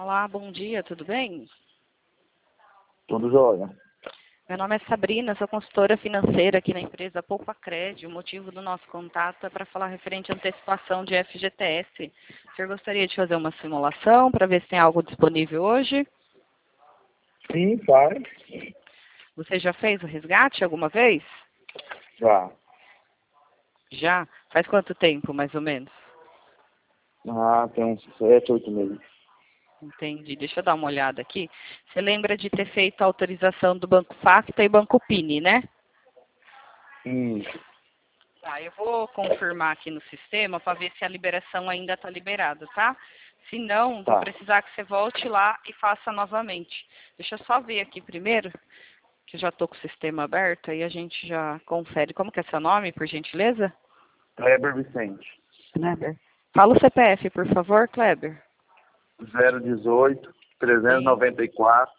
Olá, bom dia, tudo bem? Tudo jóia. Meu nome é Sabrina, sou consultora financeira aqui na empresa Poupa Crédito. O motivo do nosso contato é para falar referente à antecipação de FGTS. O senhor gostaria de fazer uma simulação para ver se tem algo disponível hoje? Sim, faz. Você já fez o resgate alguma vez? Já. Já? Faz quanto tempo, mais ou menos? Tem uns 7, 8 meses. Entendi. Deixa eu dar uma olhada aqui. Você lembra de ter feito a autorização do Banco Facta e Banco Pini, né? Sim. Tá, eu vou confirmar aqui no sistema para ver se a liberação ainda está liberada, tá? Se não, vou Tá. precisar que você volte lá e faça novamente. Deixa eu só ver aqui primeiro, que eu já estou com o sistema aberto, aí a gente já confere. Como que é seu nome, por gentileza? Kleber Vicente. Kleber. Fala o CPF, por favor, Kleber. 018 394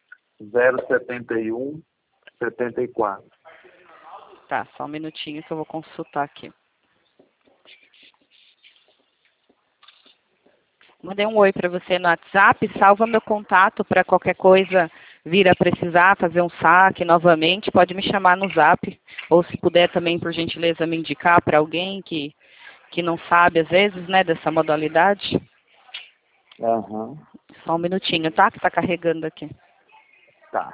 071 74. Tá, só um minutinho que eu vou consultar aqui. Mandei um oi para você no WhatsApp, salva meu contato para qualquer coisa vir a precisar fazer um saque novamente, pode me chamar no Zap, ou se puder também, por gentileza, me indicar para alguém que não sabe, às vezes, né, dessa modalidade. Aham. Só um minutinho, tá? Que tá carregando aqui. Tá.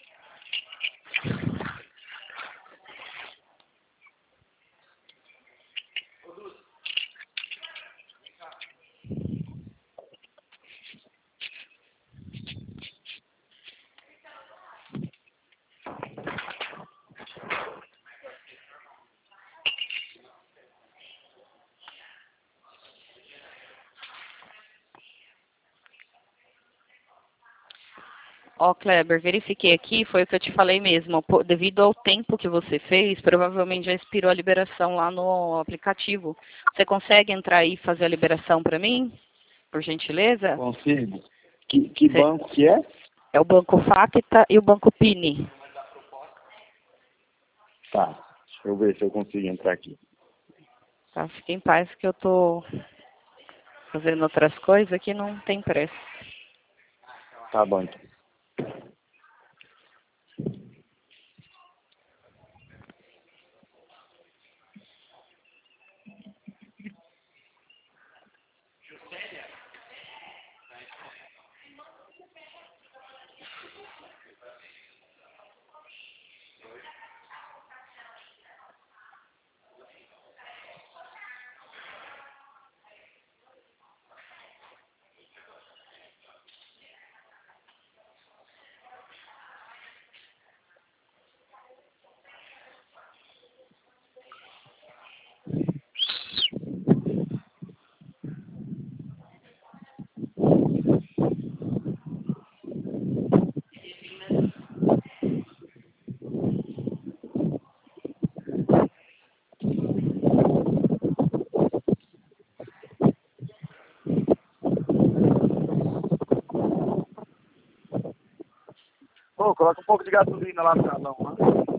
Ó, Kleber, verifiquei aqui, foi o que eu te falei mesmo. Devido ao tempo que você fez, provavelmente já expirou a liberação lá no aplicativo. Você consegue entrar aí e fazer a liberação para mim, por gentileza? Consigo. Que banco que é? É o Banco Facta e o Banco Pini. Tá. Deixa eu ver se eu consigo entrar aqui. Tá, fique em paz que eu tô fazendo outras coisas aqui, não tem pressa. Tá bom, então. Ô, coloca um pouco de gasolina lá no galão, lá.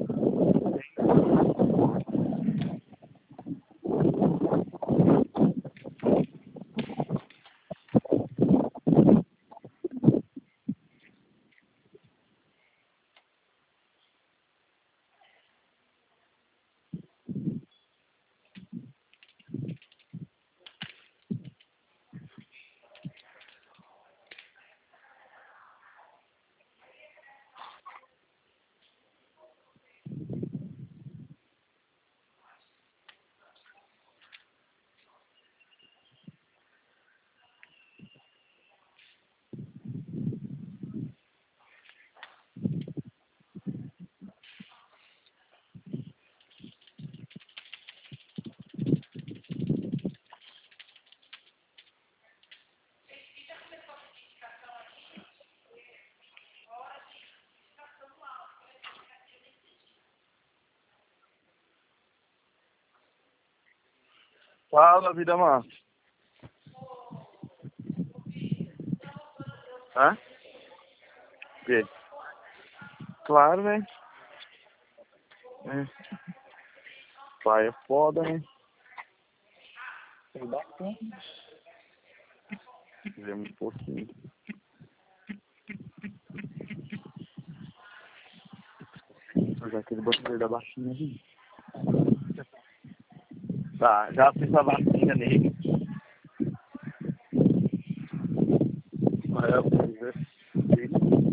Fala, vida massa. Hã? O quê? Claro, velho. Pai é foda, né? É bacana. Fizemos um pouquinho. pegar aquele botão da vacina ali. Tá, já fiz a vacina nele. Aí eu vou ver ele.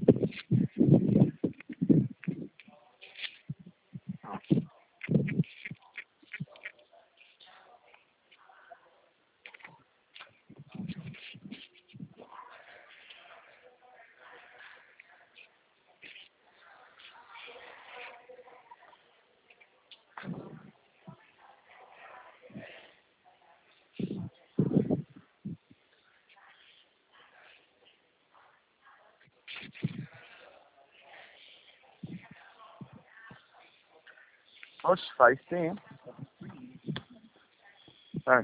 Oxe, faz tempo. Ah,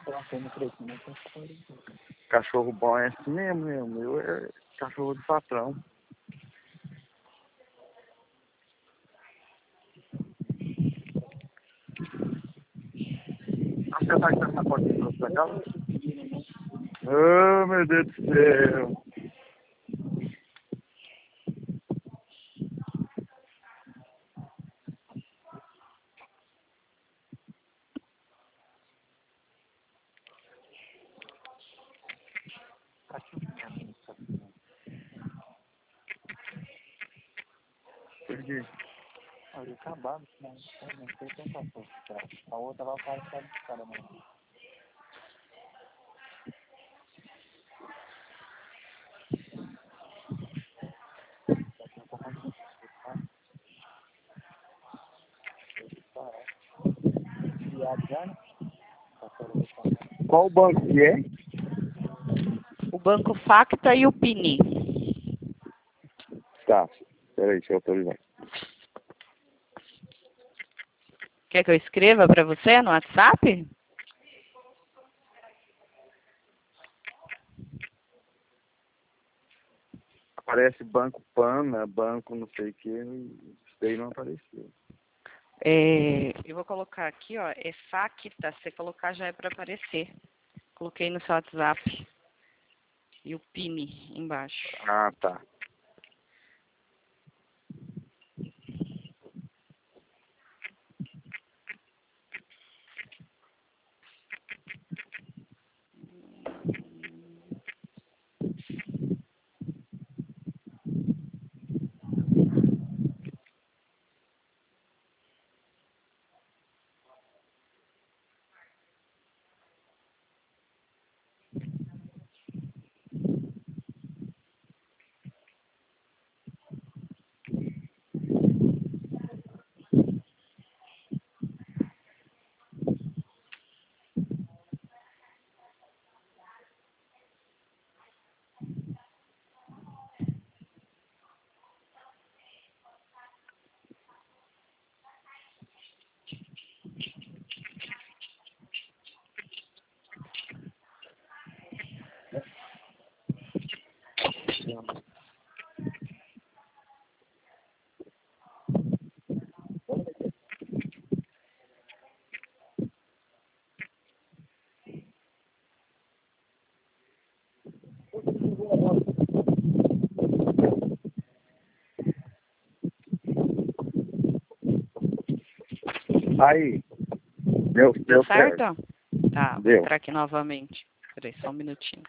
cachorro bom é assim mesmo, meu. Meu é cachorro de patrão. Você vai estar na porta da sua casa? Oh, meu Deus do céu. Perdi. Ali acabado, não sei quem passou. A outra lá faz de cara, mano. Qual banco que é? O Banco Facta e o Pini. Tá, peraí, deixa eu autorizar. Quer que eu escreva para você no WhatsApp? Aparece banco Pana, banco não sei o que, isso daí não apareceu. Eu vou colocar aqui, ó, é Facta, se você colocar já é para aparecer. Coloquei no seu WhatsApp. E o Pini embaixo. Ah, tá. Aí, deu certo. Certo? Tá, vou Deu. entrar aqui novamente. Peraí, só um minutinho.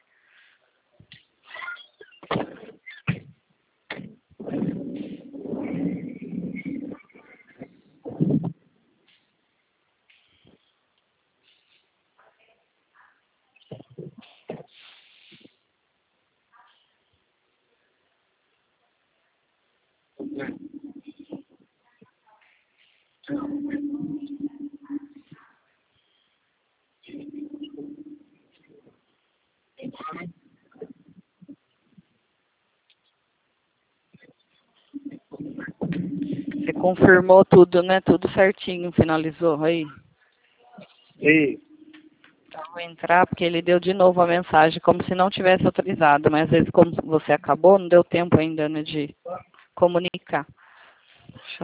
Você confirmou tudo, né? Tudo certinho, finalizou aí. E Então, vou entrar porque ele deu de novo a mensagem, como se não tivesse autorizado, mas às vezes como você acabou, não deu tempo ainda, né, de comunicar. Deixa eu...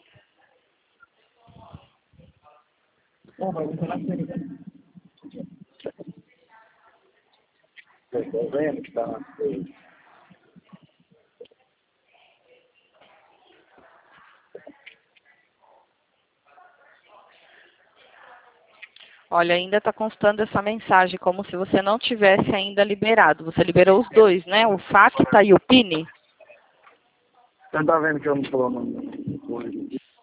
tô vendo que tá. Olha, ainda está constando essa mensagem, como se você não tivesse ainda liberado. Você liberou os dois, né? O FACTA e o PIN? Você tá vendo que eu não tô mandando coisa.